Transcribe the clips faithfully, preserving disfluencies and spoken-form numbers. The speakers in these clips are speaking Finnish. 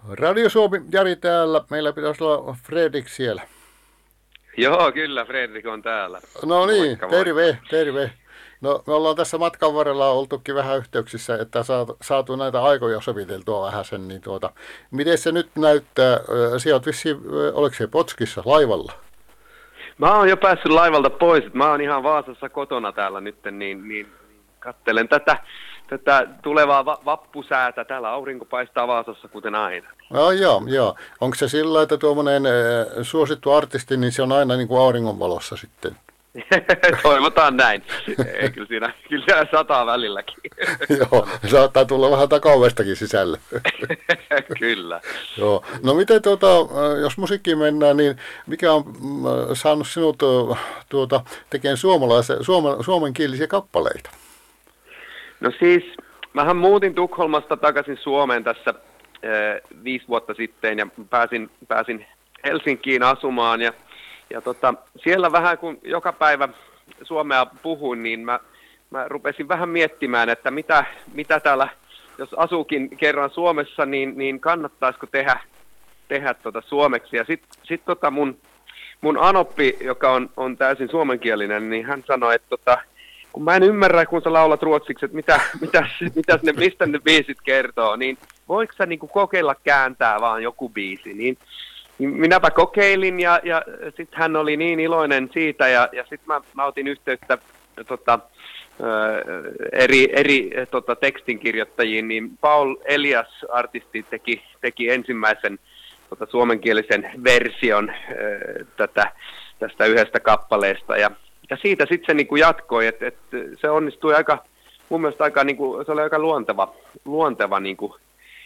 Radio Suomi, Jari täällä. Meillä pitäisi olla Fredrik siellä. Joo, kyllä, Fredrik on täällä. No niin, Moikka, terve, moikka. terve. No, me ollaan tässä matkan varrella oltukin vähän yhteyksissä, että saatu, saatu näitä aikoja soviteltua vähän sen, niin tuota, miten se nyt näyttää? Sinä olet vissiin, oliko se Potskissa laivalla? Mä oon jo päässyt laivalta pois, mä oon ihan Vaasassa kotona täällä nyt, niin, niin katselen tätä, tätä tulevaa va- vappusäätä. Täällä aurinko paistaa Vaasassa kuten aina. No, joo, joo. Onko se sillä, että tuommoinen äh, suosittu artisti, niin se on aina niin kuin auringonvalossa sitten? Toivotaan näin. Ei, kyllä, siinä, kyllä siinä sataa välilläkin. Joo, saattaa tulla vähän takaovestakin sisälle. Kyllä. Joo. No miten tuota, jos musiikkiin mennään, niin mikä on mm, saanut sinut tuota, tekemään suomalaisen, suomen, suomenkielisiä kappaleita? No siis, mähän muutin Tukholmasta takaisin Suomeen tässä äh, viisi vuotta sitten ja pääsin, pääsin Helsinkiin asumaan ja Ja tota, siellä vähän kun joka päivä suomea puhuin, niin mä, mä rupesin vähän miettimään, että mitä, mitä täällä, jos asuukin kerran Suomessa, niin, niin kannattaisiko tehdä, tehdä tota suomeksi. Ja sitten sit tota mun, mun anoppi, joka on, on täysin suomenkielinen, niin hän sanoi, että tota, kun mä en ymmärrä, kun sä laulat ruotsiksi, että mitä, mitä, mitä ne, mistä ne biisit kertoo, niin voiko sä niinku kokeilla kääntää vaan joku biisi, niin minäpä kokeilin ja, ja sitten hän oli niin iloinen siitä ja, ja sitten mä, mä otin yhteyttä tota, eri, eri tota, tekstinkirjoittajiin, niin Paul Elias artisti teki, teki ensimmäisen tota, suomenkielisen version tätä, tästä yhdestä kappaleesta ja, ja siitä sitten se niinku jatkoi, että et se onnistui aika, mun mielestä aika, niinku, se oli aika luonteva, luonteva niinku,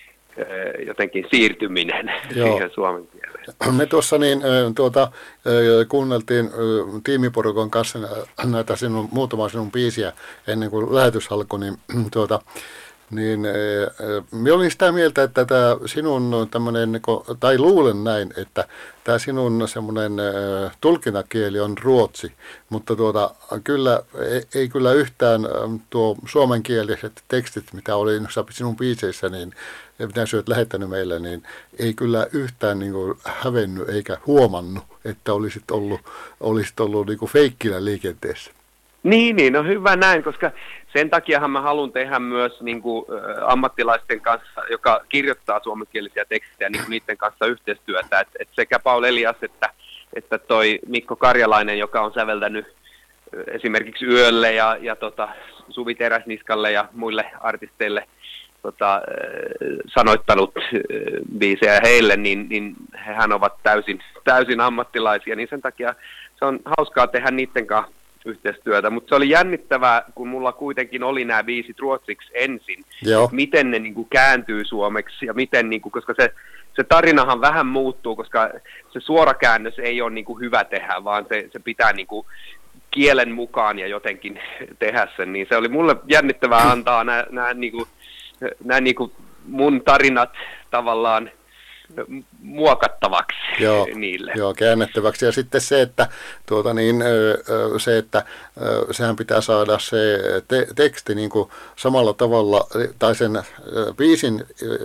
jotenkin siirtyminen Joo. siihen suomen kieleen. Me tuossa niin, tuota, kuunneltiin tiimiporukan kanssa näitä sinun, muutama sinun biisiä ennen kuin lähetys alkoi, niin, tuota, niin minä olin sitä mieltä, että tämä sinun tämmöinen, tai luulen näin, että tämä sinun semmoinen tulkintakieli on ruotsi, mutta tuota, kyllä, ei, ei kyllä yhtään tuo suomenkieliset tekstit, mitä oli sinun biiseissä, niin mitä sinä olet lähettänyt meille, niin ei kyllä yhtään niin kuin hävennyt eikä huomannut, että olisit ollut, olisit ollut niin kuin feikkinä liikenteessä. Niin, niin, no hyvä näin, koska sen takiahan mä haluan tehdä myös niin kuin, ä, ammattilaisten kanssa, joka kirjoittaa suomenkielisiä tekstejä, niin kuin niiden kanssa yhteistyötä, että et sekä Paul Elias että, että toi Mikko Karjalainen, joka on säveltänyt esimerkiksi Yölle ja, ja tota, Suvi Teräsniskalle ja muille artisteille tota, sanoittanut biisejä heille, niin, niin hehän ovat täysin, täysin ammattilaisia, niin sen takia se on hauskaa tehdä niiden kanssa yhteistyötä, mutta se oli jännittävää, kun mulla kuitenkin oli nämä biisit ruotsiksi ensin, miten ne niinku kääntyy suomeksi ja miten, niinku, koska se, se tarinahan vähän muuttuu, koska se suorakäännös ei ole niinku hyvä tehdä, vaan se, se pitää niinku kielen mukaan ja jotenkin tehdä sen, niin se oli mulle jännittävää antaa nämä, nämä, niinku, nämä niinku mun tarinat tavallaan muokattavaksi joo, niille. Joo, käännettäväksi. Ja sitten se, että, tuota niin, se, että sehän pitää saada se te- teksti niin kuin samalla tavalla, tai sen biisin,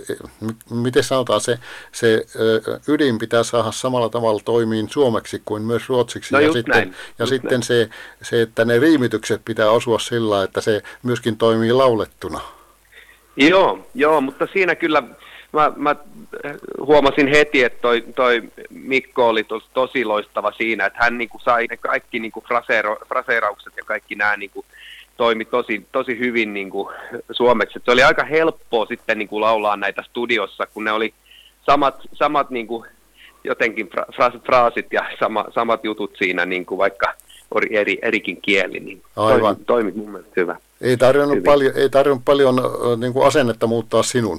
miten sanotaan, se, se ydin pitää saada samalla tavalla toimiin suomeksi kuin myös ruotsiksi. No ja just sitten, näin, ja just sitten näin. se, se, että ne riimitykset pitää osua sillä, että se myöskin toimii laulettuna. Joo, joo, mutta siinä kyllä Mä, mä huomasin heti, että toi, toi Mikko oli tos, tosi loistava siinä, että hän niinku sai ne kaikki niinku fraseero, fraseeraukset ja kaikki nämä niinku toimi tosi, tosi hyvin niinku suomeksi. Et se oli aika helppoa sitten niinku laulaa näitä studiossa, kun ne oli samat, samat niinku jotenkin fra, fraasit ja sama, samat jutut siinä, niinku vaikka oli eri, erikin kieli, niin toimi, toimi mun mielestä hyvä. Ei tarvinnut paljon, ei tarvinnut paljon niin kuin asennetta muuttaa sinun.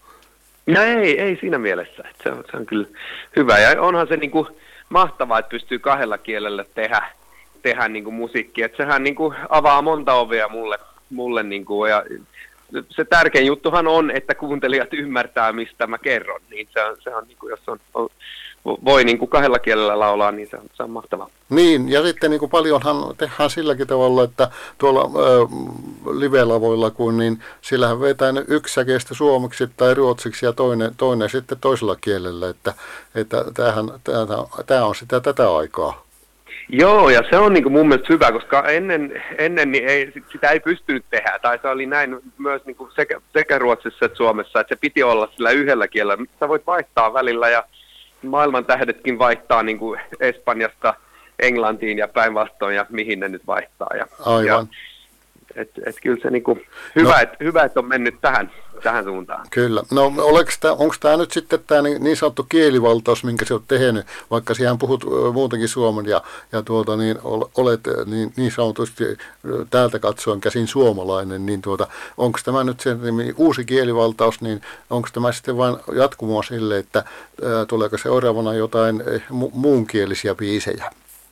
No ei, ei siinä mielessä. Se on, se on kyllä hyvä. Ja onhan se niinku mahtavaa, että pystyy kahdella kielellä tehdä, tehdä niinku musiikkia. Et sehän niinku avaa monta ovea mulle, mulle niinku, ja se tärkein juttuhan on, että kuuntelijat ymmärtää, mistä mä kerron. Niin se on, se on niin kuin, jos on, on, voi niin kuin kahdella kielellä laulaa, niin se on, se on mahtavaa. Niin, ja sitten niin kuin paljonhan tehdään silläkin tavalla, että tuolla ö, live-lavoilla, kun niin sillähän vetää ne yksi säkeistä suomeksi tai ruotsiksi ja toinen, toinen sitten toisella kielellä, että, että tämähän, tämä on sitä tätä aikaa. Joo, ja se on niin kuin mun mielestä hyvä, koska ennen, ennen niin ei, sitä ei pystynyt tehdä, tai se oli näin myös niin kuin sekä, sekä Ruotsissa että Suomessa, että se piti olla sillä yhdellä kielellä. Sä voit vaihtaa välillä, ja maailman tähdetkin vaihtaa niin kuin Espanjasta Englantiin ja päinvastoin, ja mihin ne nyt vaihtaa. Ja, Aivan. Ja, et, et kyllä se niin kuin, hyvä, no. että hyvä, et on mennyt tähän, tähän suuntaan. Kyllä. No onko tämä nyt sitten tämä niin, niin sanottu kielivaltaus, minkä sä oot tehnyt, vaikka siihen puhut muutenkin suomen ja, ja tuota, niin olet niin, niin sanotusti täältä katsoen käsin suomalainen, niin tuota, onko tämä nyt se niin, uusi kielivaltaus, niin onko tämä sitten vain jatkumoa sille, että ää, tuleeko seuraavana jotain mu- muunkielisiä biisejä?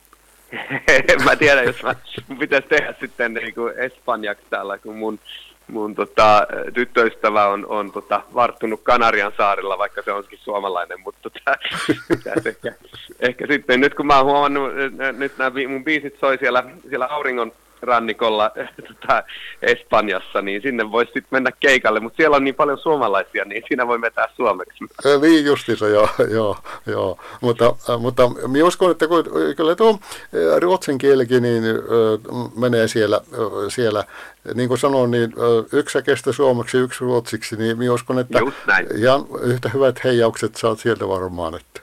En mä tiedä, jos mä, mun pitäisi tehdä sitten niin kuin espanjaksi täällä, kun mun, mun tota, tyttöystävä on, on tota, varttunut Kanarian saarilla, vaikka se onkin suomalainen, mutta tota, ehkä, ehkä sitten nyt kun mä oon huomannut, nyt nämä mun biisit soi siellä, siellä auringon rannikolla tota, Espanjassa, niin sinne voisi sitten mennä keikalle, mutta siellä on niin paljon suomalaisia, niin siinä voi vetää suomeksi. Niin justiinsa, joo, joo, joo. Mutta, mutta minä uskon, että kun, kyllä tuo ruotsin kielikin niin, menee siellä, siellä, niin kuin sanoin, niin yksi säkeistä suomeksi, yksi ruotsiksi, niin minä uskon, että ihan yhtä hyvät heijaukset saat sieltä varmaan. Että.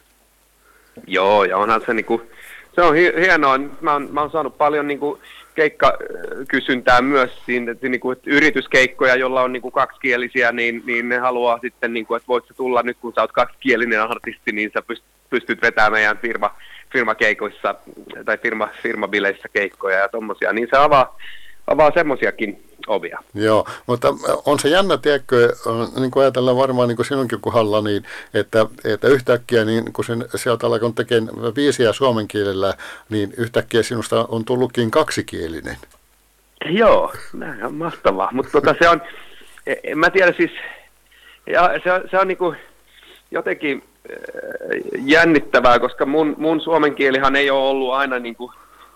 Joo, ja onhan se niinku, se on hienoa, mä oon, mä oon saanut paljon niinku keikkakysyntää myös siinä, että, niin kuin, että yrityskeikkoja, jolla on niin kuin kaksikielisiä, niin, niin ne haluaa sitten, niin kuin, että voit sä tulla nyt, kun sä oot kaksikielinen artisti, niin sä pystyt vetämään meidän firma, firmakeikoissa tai firma, firmabileissä keikkoja ja tommosia, niin se avaa, avaa semmosiakin ovia. Joo, mutta on se jännä, tiedätkö, niin kuin ajatellaan varmaan niin kuin sinunkin kohdalla, niin että, että yhtäkkiä, niin kun sen, sieltä alkanut tekemään biisiä suomen kielellä, niin yhtäkkiä sinusta on tullutkin kaksikielinen. Joo, näin on mahtavaa, mutta tota, se on, en mä tiedä siis, ja se on, se on niin kuin jotenkin jännittävää, koska mun, mun suomen kielihan ei ole ollut aina niin kuin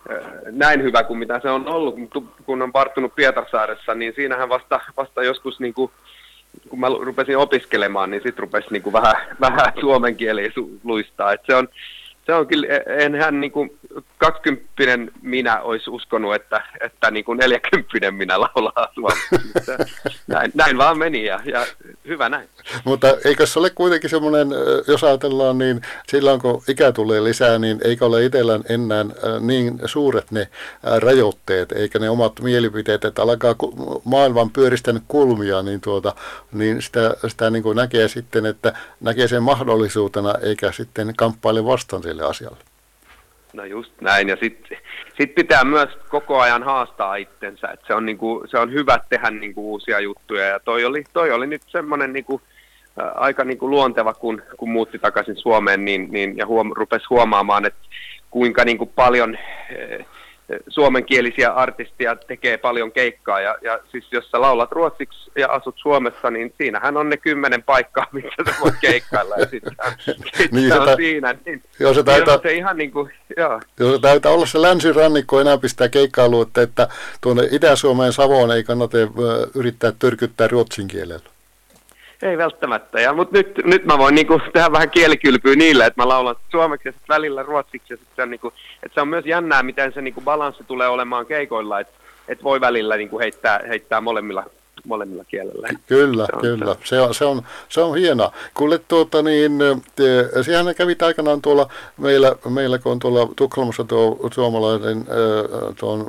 näin hyvä kuin mitä se on ollut, kun on varttunut Pietarsaaressa, niin siinähän vasta, vasta joskus, niin kuin, kun mä rupesin opiskelemaan, niin sitten rupesi niin kuin vähän, vähän suomen kieliä luistaa. Et se on, se on kyllä, enhän niin kuin kaksikymppinen minä olisi uskonut, että, että niin kuin neljäkymppinen minä laulaa suomeksi. Näin, näin vaan meni ja, ja hyvä näin. Mutta eikö se ole kuitenkin semmoinen, jos ajatellaan, niin silloin kun ikä tulee lisää, niin eikö ole itsellään enää niin suuret ne rajoitteet, eikä ne omat mielipiteet, että alkaa maailman pyöristänyt kulmia, niin, tuota, niin sitä, sitä niin kuin näkee sitten, että näkee sen mahdollisuutena, eikä sitten kamppaile vastaan sille asialle. No just näin, ja sitten sit pitää myös koko ajan haastaa itsensä, että se on, niinku, se on hyvä tehdä niinku uusia juttuja, ja toi oli, toi oli nyt semmoinen niinku, ä, aika niinku luonteva, kun, kun muutti takaisin Suomeen, niin, niin, ja huom, rupesi huomaamaan, että kuinka niinku paljon ä, suomenkielisiä artisteja tekee paljon keikkaa, ja, ja siis jos sä laulat ruotsiksi ja asut Suomessa, niin siinähän on ne kymmenen paikkaa, missä sä voit keikkailla, ja sitten sit niin on ta- siinä, niin, joo, se niin taitaa, on se ihan niin kuin, joo. Joo, se taitaa olla se länsirannikko enää pistää keikkailuutta, että tuonne Itä-Suomeen Savoon ei kannata yrittää tyrkyttää ruotsin kielellä. Ei välttämättä, ja, mutta nyt, nyt mä voin niinku tehdä vähän kielikylpyä niille, että mä laulan suomeksi ja sitten välillä ruotsiksi, ja sit se on, niinku, että se on myös jännää, miten se niinku balanssi tulee olemaan keikoilla, että et voi välillä niinku heittää, heittää molemmilla, molemmilla kielellä. Kyllä, se kyllä. Se on, se on, se on hienoa. Kuule, tuota, niin, sehän kävit aikanaan tuolla meillä, meillä kun on tuolla Tukholmassa tuo suomalainen tuon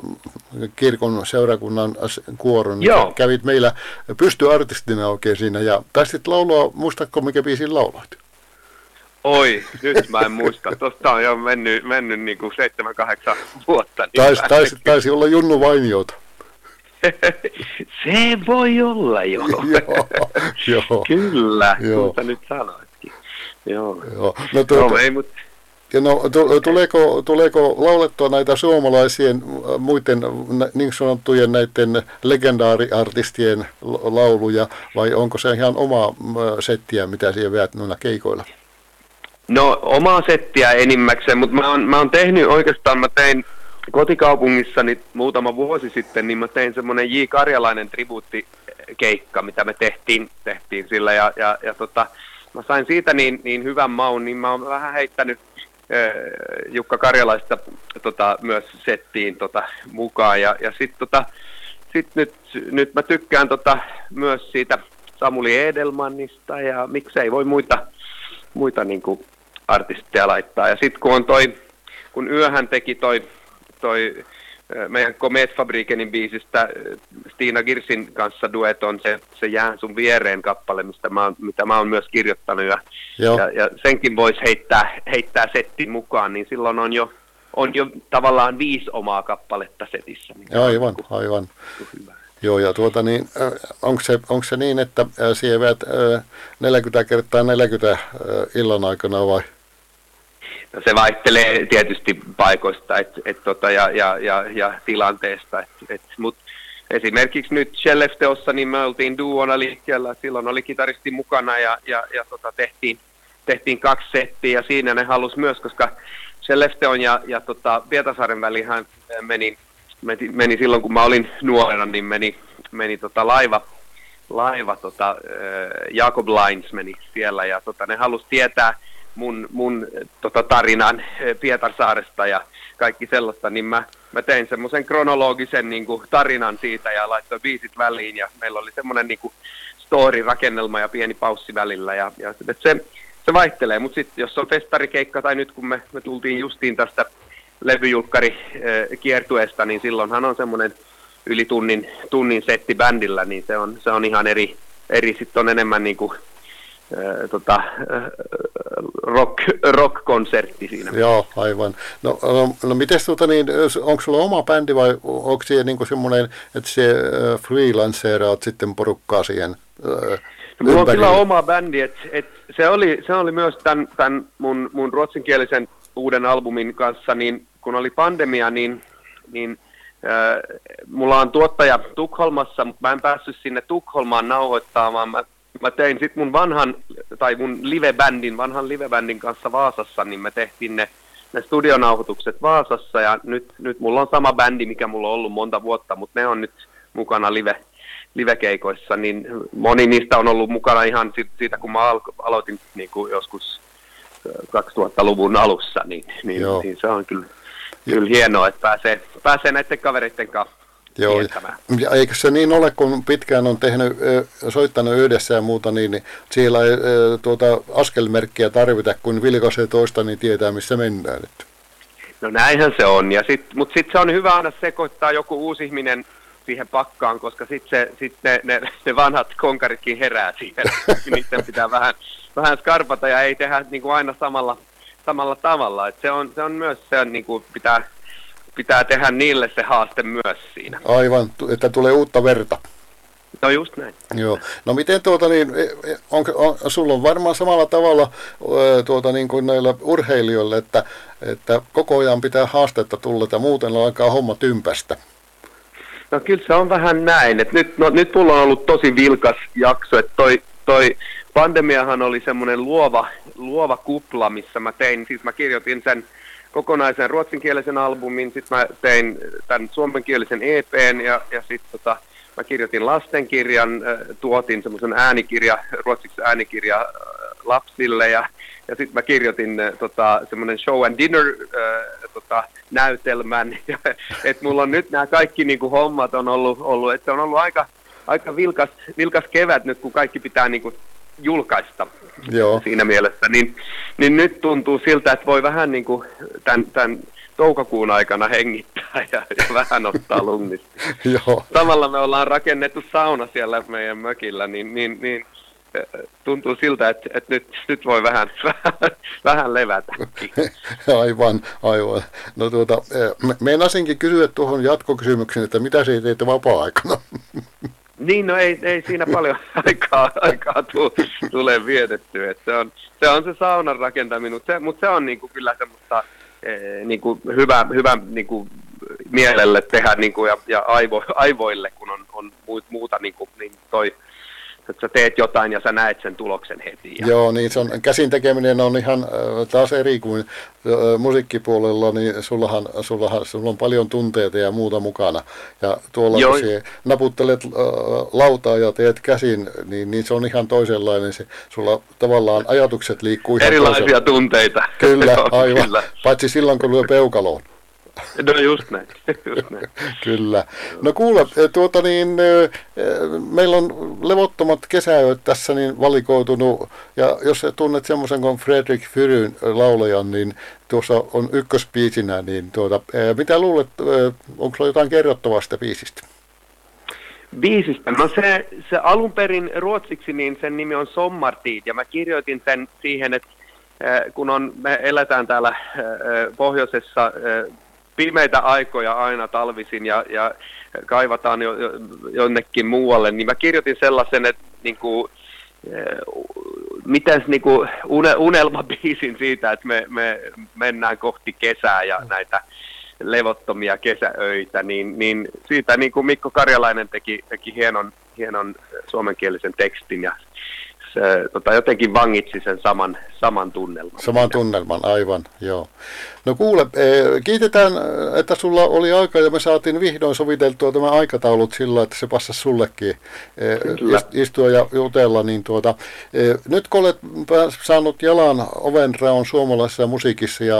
kirkon seurakunnan kuoron, niin kävit meillä pystyartistina oikein siinä, ja taisit laulua, muistatko mikä biisin lauloit? Oi, nyt mä en muista. Tuosta on jo mennyt, mennyt niin kuin seitsemän, kahdeksan vuotta. Niin taisi, taisi, taisi olla Junnu Vainiota. Se voi olla jo. Joo, joo. Kyllä, joo. mutta nyt sanoitkin. Joo. Joo. No, tuota, no, ei, mut... Ja no, tuleeko, tuleeko laulettua näitä suomalaisien muiden niin sanottujen näiden legendaariartistien lauluja, vai onko se ihan oma settiä, mitä siellä veät noilla keikoilla? No, omaa settiä enimmäkseen, mutta mä oon, mä oon tehnyt oikeastaan, mä tein kotikaupungissani muutama vuosi sitten, niin mä tein semmoinen J. Karjalainen tribuuttikeikka, mitä me tehtiin, tehtiin sillä, ja, ja, ja tota, mä sain siitä niin, niin hyvän maun, niin mä oon vähän heittänyt Jukka Karjalaista tota, myös settiin tota, mukaan. Ja, ja sitten tota, sit nyt, nyt mä tykkään tota, myös siitä Samuli Edelmannista ja miksei voi muita, muita niinku, artisteja laittaa. Ja sitten kun on toi, kun Yöhän teki toi, toi meidän Komet-fabrikenin biisistä Stina Girsin kanssa dueton se, se Jään sun viereen kappale, mistä mä oon, mitä mä oon myös kirjoittanut ja, ja, ja senkin voisi heittää, heittää settin mukaan, niin silloin on jo, on jo tavallaan viisi omaa kappaletta setissä. Niin aivan, on, aivan. Hyvä. Joo, ja tuota niin, onko se, onko se niin, että sievät neljäkymmentä kertaa neljäkymmentä illan aikana vai? No se vaihtelee tietysti paikoista et, et tota, ja, ja, ja, ja tilanteesta, et, et, mutta esimerkiksi nyt Shellef-teossa niin me oltiin duona liikkeellä, silloin oli kitaristi mukana ja, ja, ja tota, tehtiin, tehtiin kaksi settiä ja siinä ne halusi myös, koska Shellef-teon ja, ja tota, Pietarsaaren välihän meni, meni, meni silloin kun mä olin nuorena, niin meni, meni tota, laiva, laiva tota, äh, Jacob Lines meni siellä ja tota, ne halusi tietää mun, mun tota, tarinan Pietarsaaresta ja kaikki sellaista, niin mä, mä tein semmoisen kronologisen niin kuin, tarinan siitä ja laittoin biisit väliin ja meillä oli semmoinen niin kuin story-rakennelma ja pieni paussi välillä ja, ja se, se vaihtelee, mutta sitten jos on festarikeikka tai nyt kun me, me tultiin justiin tästä levyjulkkari-kiertueesta, niin silloinhan on semmoinen yli tunnin, tunnin setti bändillä, niin se on, se on ihan eri, eri sitten on enemmän niin kuin Äh, tota, äh, rock, rock-konsertti siinä. Joo, aivan. No, no, no miten tuota niin, onko sulla oma bändi vai onko se niinku semmoinen, että se äh, freelanceeraat sitten porukkaa siihen äh, no, mulla on kyllä oma bändi, että et se, oli, se oli myös tämän, tämän mun, mun ruotsinkielisen uuden albumin kanssa, niin kun oli pandemia, niin, niin äh, mulla on tuottaja Tukholmassa, mutta mä en päässyt sinne Tukholmaan nauhoittamaan. Mä Mä tein sitten mun vanhan, tai mun livebändin, vanhan livebändin kanssa Vaasassa, niin me tehtiin ne, ne studionauhoitukset Vaasassa, ja nyt, nyt mulla on sama bändi, mikä mulla on ollut monta vuotta, mutta ne on nyt mukana live, livekeikoissa, niin moni niistä on ollut mukana ihan siitä, kun mä aloitin niin kuin joskus kaksituhattaluvun alussa, niin, niin, niin se on kyllä, kyllä hienoa, että pääsee, pääsee näiden kavereiden kanssa. Joo, ja eikö se niin ole, kun pitkään on tehnyt, soittanut yhdessä ja muuta, niin, niin siellä ei tuota, askelmerkkiä tarvita, kun vilkaisee toista, niin tietää, missä mennään. No näinhän se on, ja sit, mutta sitten se on hyvä aina sekoittaa joku uusi ihminen siihen pakkaan, koska sitten sit ne, ne, ne vanhat konkaritkin herää siihen, niiden pitää vähän, vähän skarpata ja ei tehdä niin kuin aina samalla, samalla tavalla. Et se, on, se on myös, se on, niin kuin pitää... Pitää tehdä niille se haaste myös siinä. Aivan, että tulee uutta verta. No just näin. Joo. No miten tuota niin, on, on, sulla on varmaan samalla tavalla tuota niin kuin näillä urheilijoilla, että, että koko ajan pitää haastetta tulla ja muuten alkaa homma tympästä. No kyllä se on vähän näin, että nyt, no, nyt mulla on ollut tosi vilkas jakso, että toi, toi pandemiahan oli semmoinen luova, luova kupla, missä mä tein, siis mä kirjoitin sen kokonaisen ruotsinkielisen albumin, sitten mä tein tämän suomenkielisen E P:n ja, ja sitten tota, mä kirjoitin lastenkirjan, äh, tuotin semmoisen äänikirja, ruotsiksi äänikirja äh, lapsille ja, ja sitten mä kirjoitin äh, tota, semmoinen show and dinner äh, tota, näytelmän, että mulla on nyt nämä kaikki niinku hommat on ollut, ollut että se on ollut aika, aika vilkas, vilkas kevät nyt, kun kaikki pitää niinku julkaista. Joo. Siinä mielessä, niin, niin nyt tuntuu siltä, että voi vähän niin kuin tämän, tämän toukokuun aikana hengittää ja, ja vähän ottaa lungista. Joo. Samalla me ollaan rakennettu sauna siellä meidän mökillä, niin, niin, niin tuntuu siltä, että, että nyt, nyt voi vähän, vähän, vähän levätäkin. Aivan, aivan. No tuota, meinasinkin kysyä tuohon jatkokysymykseen, että mitä siitä teette vapaa-aikana? Niin, no ei, ei siinä paljon aikaa, aikaa tu, tule vietettyä. Se on, se on se saunan rakentaminen, se, mutta se on niinku kyllä semmoista eh, niinku hyvä, hyvä niinku mielelle tehdä niinku ja, ja aivo, aivoille, kun on, on muuta niinku, niin toi, että sä teet jotain ja sä näet sen tuloksen heti. Ja... Joo, niin se on, käsin tekeminen on ihan äh, taas eri kuin äh, musiikkipuolella, niin sullahan, sullahan sulla on paljon tunteita ja muuta mukana. Ja tuolla Joo. kun sä naputtelet äh, lautaa ja teet käsin, niin, niin se on ihan toisenlainen. Se, sulla tavallaan ajatukset liikkuu ihan erilaisia toisella. tunteita. Kyllä, aivan. Kyllä. Paitsi silloin, kun lyö peukaloon. No just näin. Just näin. Kyllä. No kuule, tuota niin, meillä on levottomat kesäyöt tässä niin valikoitunut, ja jos tunnet semmoisen kuin Fredrik Fyryn laulajan, niin tuossa on ykkösbiisinä, niin tuota, mitä luulet, onko sulla jotain kerrottavaa sitä biisistä? Biisistä? No se, se alun perin ruotsiksi, niin sen nimi on Sommartid, ja mä kirjoitin sen siihen, että kun on, me eletään täällä pohjoisessa pimeitä aikoja aina talvisin ja, ja kaivataan jo, jo, jonnekin muualle, niin mä kirjoitin sellaisen, että niin kuin, miten niin kuin unelmabiisin siitä, että me, me mennään kohti kesää ja näitä levottomia kesäöitä, niin, niin siitä niin kuin Mikko Karjalainen teki, teki hienon, hienon suomenkielisen tekstin ja se tota, jotenkin vangitsi sen saman, saman tunnelman. Saman tunnelman, aivan, joo. No kuule, kiitetään, että sulla oli aika ja me saatiin vihdoin soviteltua tämä aikataulut sillä, että se passasi sullekin istua ja jutella. Niin tuota, nyt kun olet saanut jalan ovenraon suomalaisessa musiikissa ja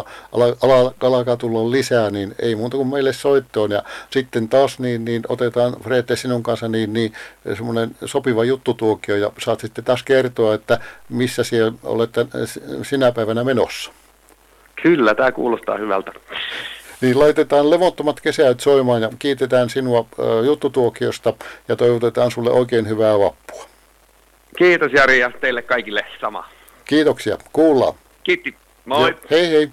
alkaa tulla lisää, niin ei muuta kuin meille soittoon. Ja sitten taas niin, niin otetaan Frede sinun kanssa niin, niin semmoinen sopiva juttutuokio ja saat sitten taas kertoa, että missä siellä olette sinä päivänä menossa. Kyllä, tämä kuulostaa hyvältä. Niin laitetaan levottomat kesät soimaan ja kiitetään sinua ä, juttutuokiosta ja toivotetaan sulle oikein hyvää vappua. Kiitos Jari ja teille kaikille sama. Kiitoksia, kuullaan. Kiitti, moi. Jo, hei hei.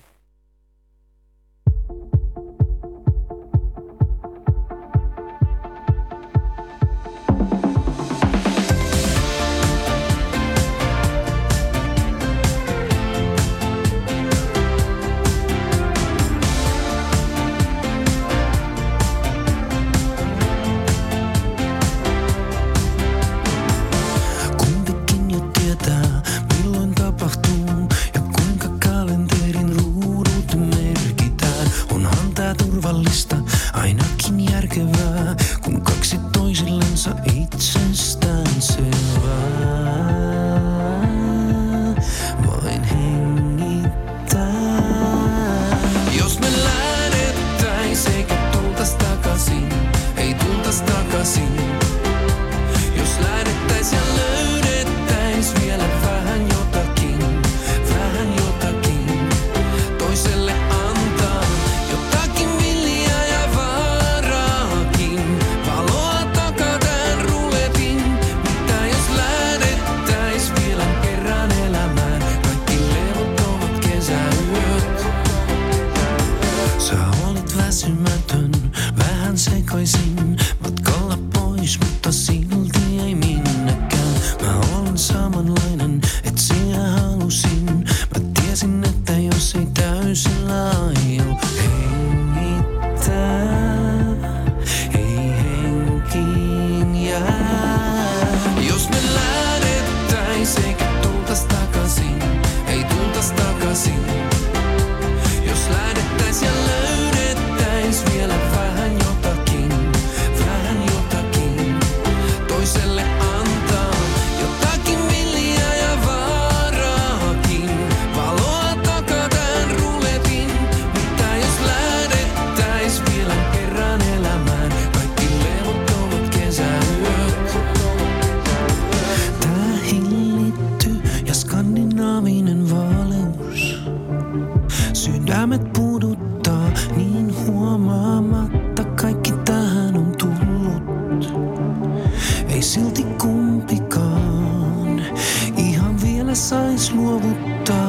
Silti kumpikaan ihan vielä sais luovuttaa.